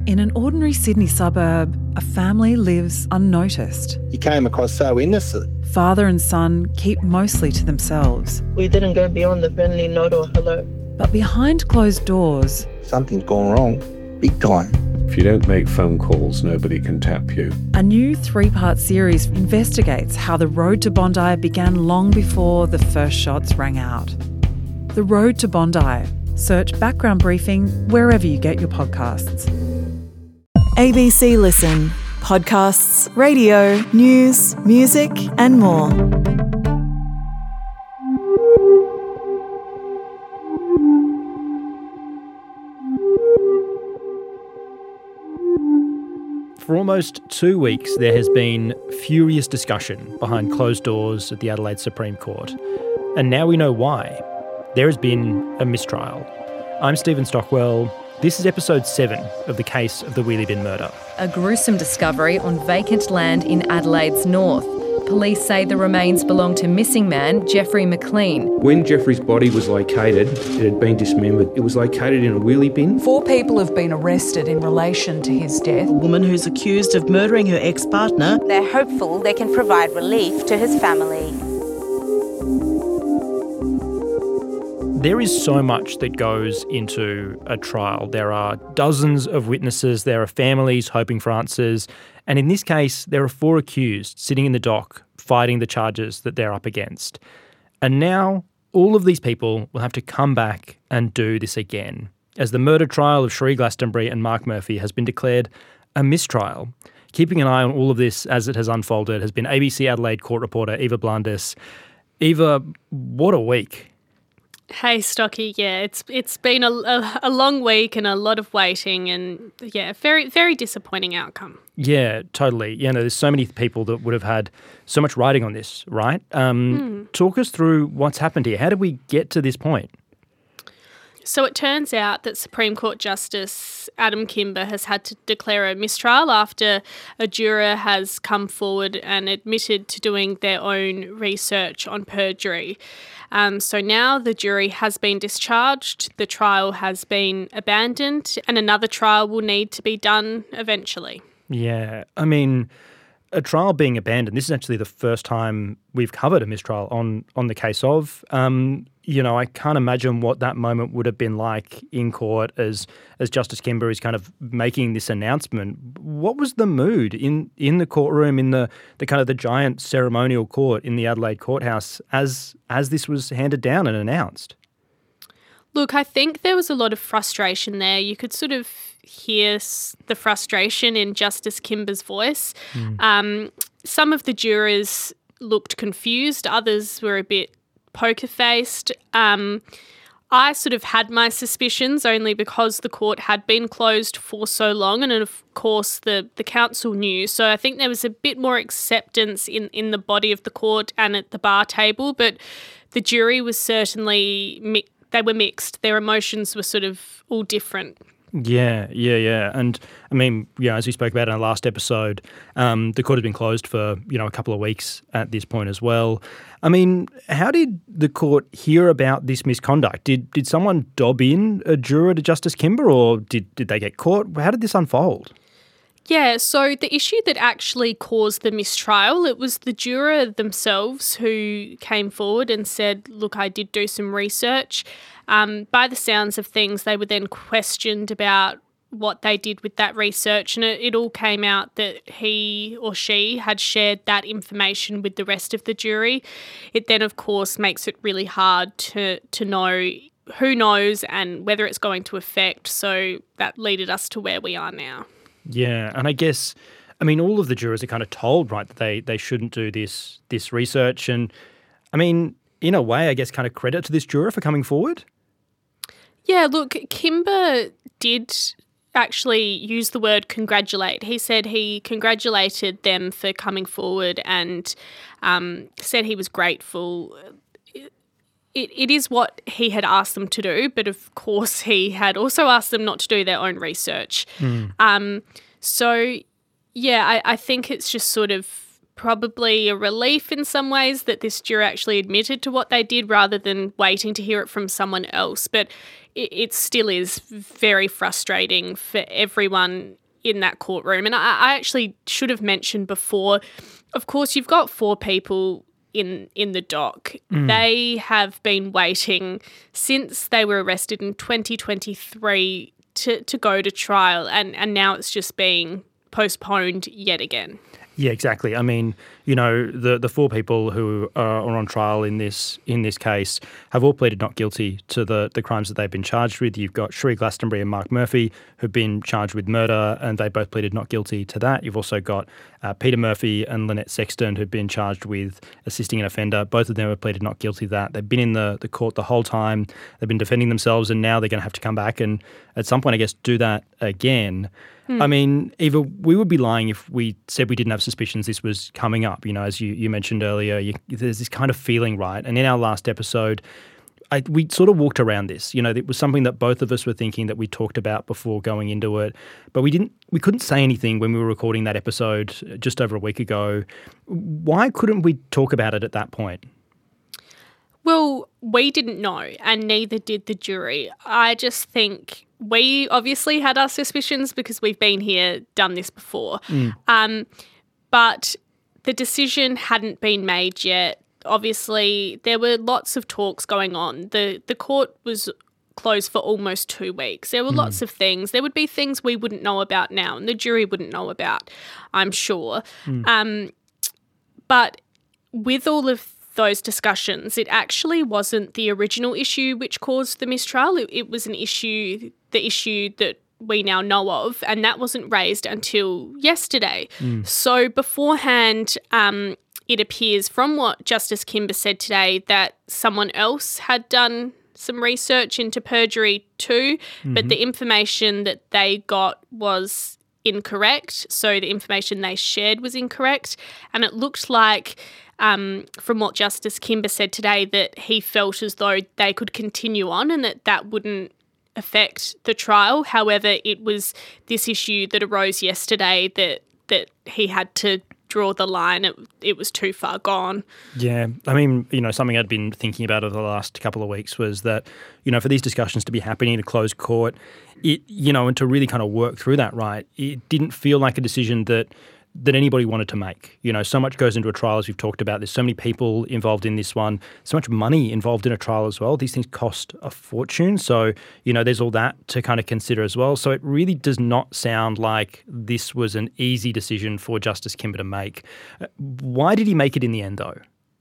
In an ordinary Sydney suburb, a family lives unnoticed. You came across so innocent. Father and son keep mostly to themselves. We didn't go beyond the friendly nod or hello. But behind closed doors, Something's gone wrong, big time. If you don't make phone calls, nobody can tap you. a new 3-part series investigates how the road to Bondi began long before the first shots rang out. The Road to Bondi. Search Background Briefing wherever you get your podcasts. ABC Listen. Podcasts, radio, news, music, and more. For almost 2 weeks, there has been furious discussion behind closed doors at the Adelaide Supreme Court. And now we know why. There has been a mistrial. I'm Stephen Stockwell. This is episode 7 of the case of the Wheelie Bin murder. A gruesome discovery on vacant land in Adelaide's north. Police say the remains belong to missing man Jeffrey McLean. When Jeffrey's body was located, it had been dismembered. It was located in a wheelie bin. 4 people have been arrested in relation to his death. A woman who's accused of murdering her ex-partner. They're hopeful they can provide relief to his family. There is so much that goes into a trial. There are dozens of witnesses, there are families hoping for answers, and in this case, there are 4 accused sitting in the dock fighting the charges that they're up against. And now, all of these people will have to come back and do this again, as the murder trial of Sheree Glastonbury and Mark Murphy has been declared a mistrial. Keeping an eye on all of this as it has unfolded has been ABC Adelaide court reporter Eva Blandis. Eva, what a week. Hey, Stocky. Yeah, it's been a long week and a lot of waiting and, yeah, very, very disappointing outcome. Yeah, totally. You know, there's so many people that would have had so much writing on this, right? Talk us through what's happened here. How did we get to this point? So it turns out that Supreme Court Justice Adam Kimber has had to declare a mistrial after a juror has come forward and admitted to doing their own research on perjury. So now the jury has been discharged, the trial has been abandoned, and another trial will need to be done eventually. Yeah, I mean, a trial being abandoned, this is actually the first time we've covered a mistrial on the case of. You know, I can't imagine what that moment would have been like in court as Justice Kimber is kind of making this announcement. What was the mood in the courtroom, in the kind of the giant ceremonial court in the Adelaide courthouse as this was handed down and announced? Look, I think there was a lot of frustration there. You could sort of hear the frustration in Justice Kimber's voice. Some of the jurors looked confused. Others were a bit poker-faced. I sort of had my suspicions only because the court had been closed for so long and, of course, the council knew. So I think there was a bit more acceptance in the body of the court and at the bar table, but the jury was certainly they were mixed. Their emotions were sort of all different. Yeah. And I mean, yeah, as we spoke about in our last episode, the court has been closed for, a couple of weeks at this point as well. I mean, how did the court hear about this misconduct? Did someone dob in a juror to Justice Kimber, or did they get caught? How did this unfold? Yeah, so the issue that actually caused the mistrial, it was the juror themselves who came forward and said, look, I did do some research. By the sounds of things, they were then questioned about what they did with that research, and it all came out that he or she had shared that information with the rest of the jury. It then, of course, makes it really hard to know who knows and whether it's going to affect, so that led us to where we are now. Yeah, and I guess, I mean, all of the jurors are kind of told, right, that they shouldn't do this research. And, I mean, in a way, I guess kind of credit to this juror for coming forward? Yeah, look, Kimber did actually use the word congratulate. He said he congratulated them for coming forward and said he was grateful. It is what he had asked them to do, but of course he had also asked them not to do their own research. So, yeah, I think it's just sort of probably a relief in some ways that this juror actually admitted to what they did rather than waiting to hear it from someone else. But it still is very frustrating for everyone in that courtroom. And I actually should have mentioned before, of course, you've got 4 people in the dock. They have been waiting since they were arrested in 2023 to go to trial, and now it's just being postponed yet again. Yeah, exactly. I mean, you know, the 4 people who are on trial in this case have all pleaded not guilty to the crimes that they've been charged with. You've got Sheree Glastonbury and Mark Murphy who've been charged with murder, and they both pleaded not guilty to that. You've also got Peter Murphy and Lynette Sexton who've been charged with assisting an offender. Both of them have pleaded not guilty to that. They've been in the court the whole time. They've been defending themselves, and now they're going to have to come back and at some point, I guess, do that again. I mean, Eva, we would be lying if we said we didn't have suspicions this was coming up. You know, as you mentioned earlier, there's this kind of feeling, right? And in our last episode, we sort of walked around this. You know, it was something that both of us were thinking that we talked about before going into it, but we couldn't say anything when we were recording that episode just over a week ago. Why couldn't we talk about it at that point? Well, we didn't know, and neither did the jury. I just think we obviously had our suspicions because we've been here, done this before. But the decision hadn't been made yet. Obviously, there were lots of talks going on. The court was closed for almost 2 weeks. There were lots of things. There would be things we wouldn't know about now and the jury wouldn't know about, I'm sure. But with all of those discussions, it actually wasn't the original issue which caused the mistrial. It was the issue that we now know of, and that wasn't raised until yesterday. So beforehand, it appears from what Justice Kimber said today that someone else had done some research into perjury too, but the information that they got was incorrect. So the information they shared was incorrect, and it looked like from what Justice Kimber said today that he felt as though they could continue on and that wouldn't affect the trial. However, it was this issue that arose yesterday that he had to draw the line. It was too far gone. Yeah. I mean, you know, something I'd been thinking about over the last couple of weeks was that, you know, for these discussions to be happening in a closed court, and to really kind of work through that, right, it didn't feel like a decision that anybody wanted to make. You know, so much goes into a trial, as we've talked about. There's so many people involved in this one, so much money involved in a trial as well. These things cost a fortune. So, you know, there's all that to kind of consider as well. So it really does not sound like this was an easy decision for Justice Kimber to make. Why did he make it in the end, though?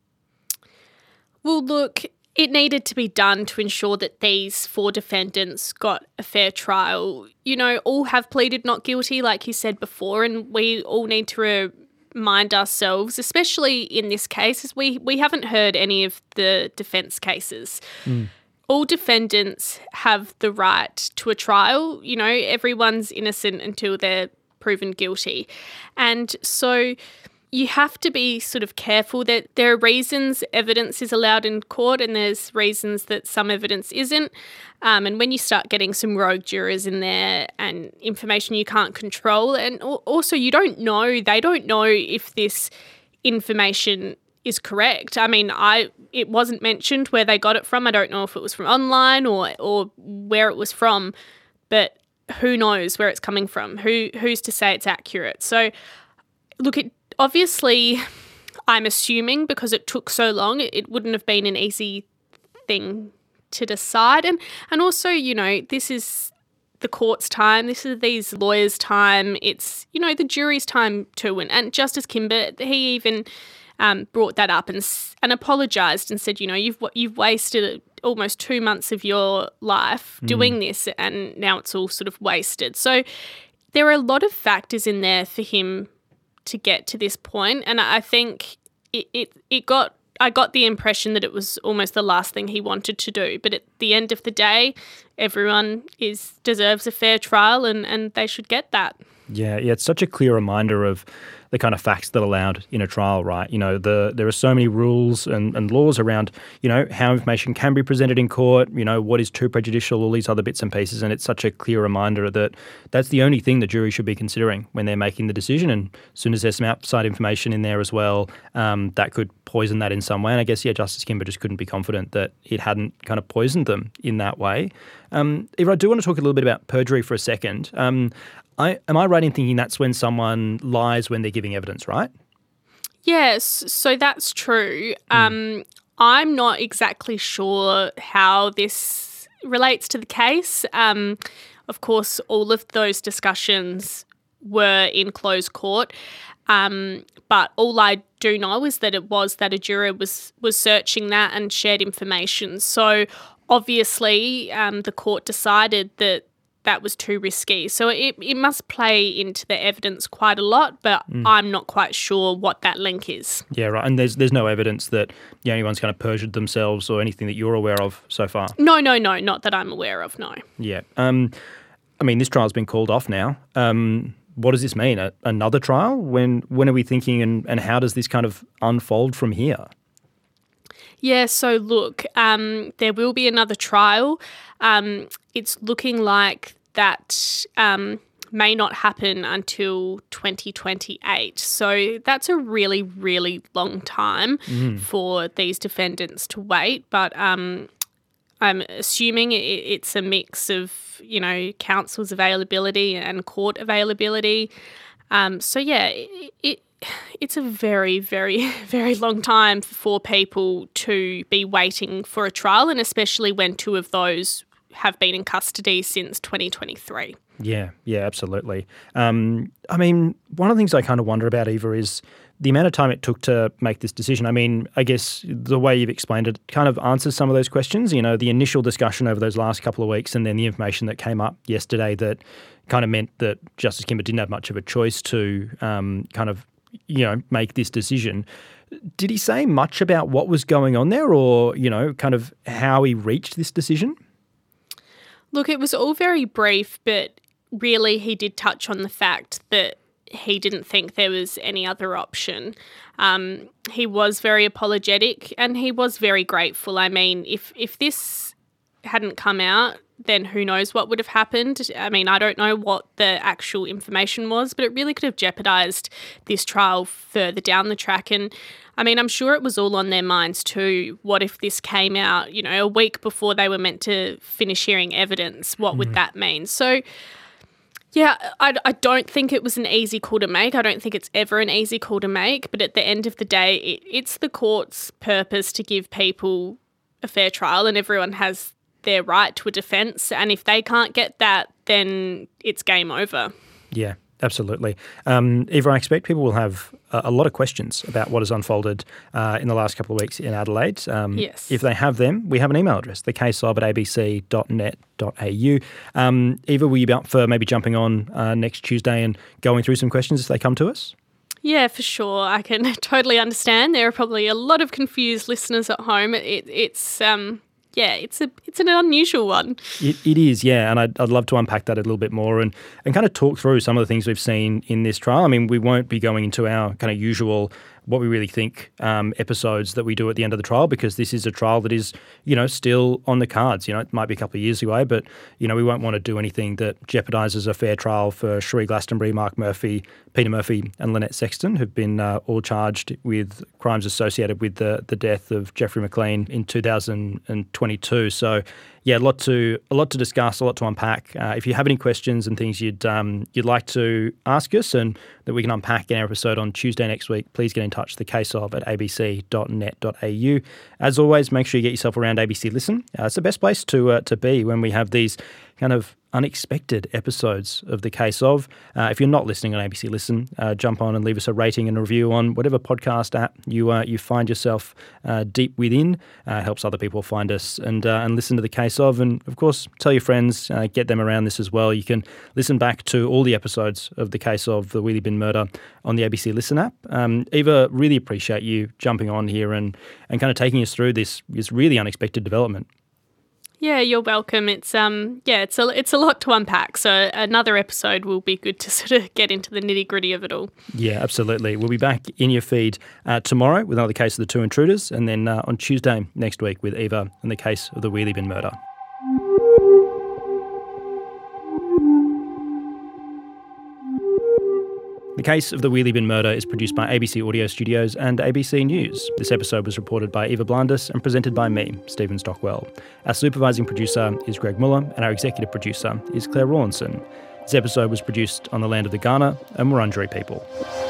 Well, look, it needed to be done to ensure that these 4 defendants got a fair trial. You know, all have pleaded not guilty, like you said before, and we all need to remind ourselves, especially in this case, as we haven't heard any of the defence cases. All defendants have the right to a trial. You know, everyone's innocent until they're proven guilty. And so you have to be sort of careful that there are reasons evidence is allowed in court and there's reasons that some evidence isn't. And when you start getting some rogue jurors in there and information you can't control, and also they don't know if this information is correct. I mean, it wasn't mentioned where they got it from. I don't know if it was from online or where it was from, but who knows where it's coming from? Who's to say it's accurate? So, look, obviously, I'm assuming because it took so long, it wouldn't have been an easy thing to decide. And also, you know, this is the court's time. This is these lawyers' time. It's, you know, the jury's time too. And Justice Kimber, he even brought that up and apologised and said, you know, you've wasted almost 2 months of your life doing this, and now it's all sort of wasted. So there are a lot of factors in there for him to get to this point, and I think I got the impression that it was almost the last thing he wanted to do. But at the end of the day, everyone deserves a fair trial, and they should get that. Yeah, it's such a clear reminder of the kind of facts that are allowed in a trial, right? You know, there are so many rules and laws around, you know, how information can be presented in court, you know, what is too prejudicial, all these other bits and pieces. And it's such a clear reminder that that's the only thing the jury should be considering when they're making the decision. And as soon as there's some outside information in there as well, that could poison that in some way. And I guess, Justice Kimber just couldn't be confident that it hadn't kind of poisoned them in that way. Eva, I do want to talk a little bit about perjury for a second. Am I right in thinking that's when someone lies when they're giving evidence, right? Yes, so that's true. I'm not exactly sure how this relates to the case. Of course, all of those discussions were in closed court. But all I do know is that it was that a juror was searching that and shared information. So obviously the court decided that was too risky. So it must play into the evidence quite a lot, but I'm not quite sure what that link is. Yeah, right. And there's no evidence that anyone's kind of perjured themselves or anything that you're aware of so far? No, not that I'm aware of, no. Yeah. I mean, this trial's been called off now. What does this mean? Another trial? When are we thinking and how does this kind of unfold from here? Yeah, so look, there will be another trial. It's looking like that may not happen until 2028. So that's a really, really long time for these defendants to wait. But I'm assuming it's a mix of, counsel's availability and court availability. So yeah, it's a very, very, very long time for people to be waiting for a trial, and especially when two of those have been in custody since 2023. Yeah, absolutely. I mean, one of the things I kind of wonder about, Eva, is the amount of time it took to make this decision. I mean, I guess the way you've explained it kind of answers some of those questions. The initial discussion over those last couple of weeks and then the information that came up yesterday that kind of meant that Justice Kimber didn't have much of a choice to make this decision. Did he say much about what was going on there or, kind of how he reached this decision? Look, it was all very brief, but really he did touch on the fact that he didn't think there was any other option. He was very apologetic and he was very grateful. I mean, if this hadn't come out, then who knows what would have happened. I mean, I don't know what the actual information was, but it really could have jeopardised this trial further down the track. And I mean, I'm sure it was all on their minds too. What if this came out, a week before they were meant to finish hearing evidence? What would that mean? So yeah, I don't think it was an easy call to make. I don't think it's ever an easy call to make. But at the end of the day, it's the court's purpose to give people a fair trial, and everyone has their right to a defence. And if they can't get that, then it's game over. Yeah, absolutely. Eva, I expect people will have a lot of questions about what has unfolded in the last couple of weeks in Adelaide. Yes. If they have them, we have an email address, thecaseof@abc.net.au. Eva, will you be up for maybe jumping on next Tuesday and going through some questions as they come to us? Yeah, for sure. I can totally understand. There are probably a lot of confused listeners at home. It's an unusual one. It is, yeah, and I'd love to unpack that a little bit more and kind of talk through some of the things we've seen in this trial. I mean, we won't be going into our kind of usual what we really think episodes that we do at the end of the trial, because this is a trial that is, still on the cards. It might be a couple of years away, but, we won't want to do anything that jeopardises a fair trial for Cherie Glastonbury, Mark Murphy, Peter Murphy and Lynette Sexton, who've been all charged with crimes associated with the death of Jeffrey McLean in 2022. So, yeah, a lot to discuss, a lot to unpack. If you have any questions and things you'd like to ask us and that we can unpack in our episode on Tuesday next week, please get in touch, thecaseof@abc.net.au. As always, make sure you get yourself around ABC Listen. It's the best place to be when we have these kind of unexpected episodes of The Case Of. If you're not listening on ABC Listen, jump on and leave us a rating and a review on whatever podcast app you find yourself deep within. Helps other people find us and listen to The Case Of. And, of course, tell your friends, get them around this as well. You can listen back to all the episodes of The Case Of the Wheelie Bin Murder on the ABC Listen app. Eva, really appreciate you jumping on here and kind of taking us through this really unexpected development. Yeah, you're welcome. It's it's a lot to unpack. So another episode will be good to sort of get into the nitty-gritty of it all. Yeah, absolutely. We'll be back in your feed tomorrow with another case of the two intruders, and then on Tuesday next week with Eva and the case of the Wheelie Bin Murder. The Case of the Wheelie Bin Murder is produced by ABC Audio Studios and ABC News. This episode was reported by Eva Blandis and presented by me, Stephen Stockwell. Our supervising producer is Greg Muller, and our executive producer is Claire Rawlinson. This episode was produced on the land of the Kaurna and Wurundjeri people.